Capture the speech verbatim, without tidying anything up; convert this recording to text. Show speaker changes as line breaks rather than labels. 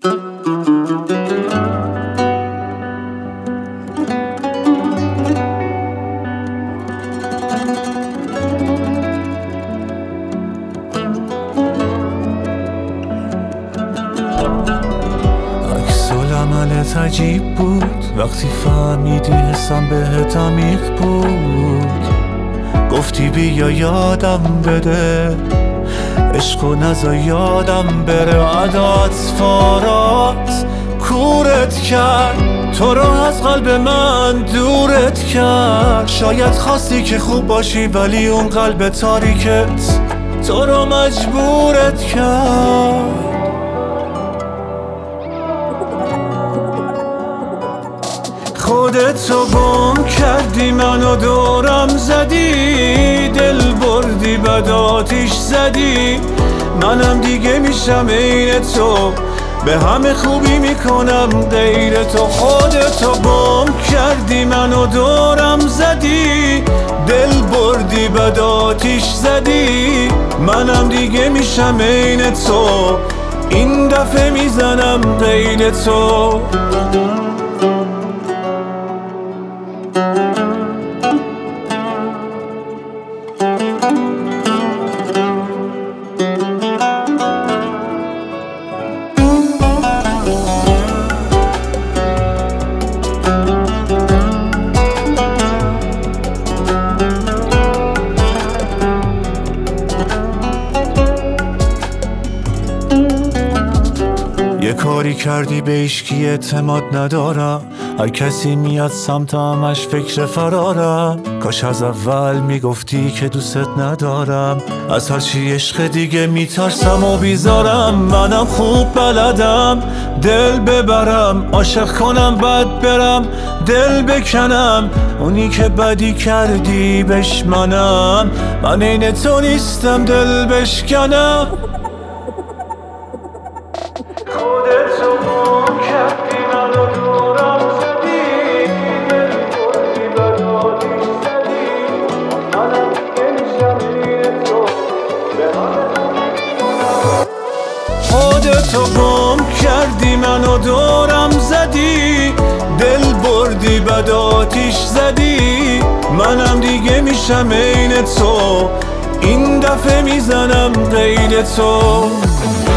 عملت عجیب بود وقتی فهمیدی حسم بهت عمیق بود. گفتی بیا یادم بده عشق و نزا یادم بره. عدات فارات کورت کرد تو رو از قلب من دورت کرد. شاید خواستی که خوب باشی ولی اون قلب تاریکت تو رو مجبورت کرد. خودتو گم کردی منو دورم زدی. دل بردی بعد آتیش زدی. منم دیگه میشم عین تو به همه خوبی میکنم غیر تو. خودتو گم کردی منو دورم زدی. دل بردی بعد آتیش زدی. منم دیگه میشم عین تو این دفعه میزنم غیر تو. یه کاری کردی به هیچکی اعتماد ندارم. هر کسی میاد سمتم همش فکر فرارم. کاش از اول میگفتی که دوست ندارم. از هر چی عشق دیگه میترسم و بیزارم. منم خوب بلدم دل ببرم. عاشق کنم بعد برم دل بکنم. اونی که بدی کردی بشمنم. من عین تو نیستم دل بشکنم. خودتو گم کردی منو دورم زدی. دل بردی بعد آتیش زدی. منم دیگه میشم عین تو به همه میکنم. خودتو گم کردی منو دورم زدی. دل بردی بعد آتیش زدی. منم دیگه میشم عین تو این دفعه میزنم غیر تو.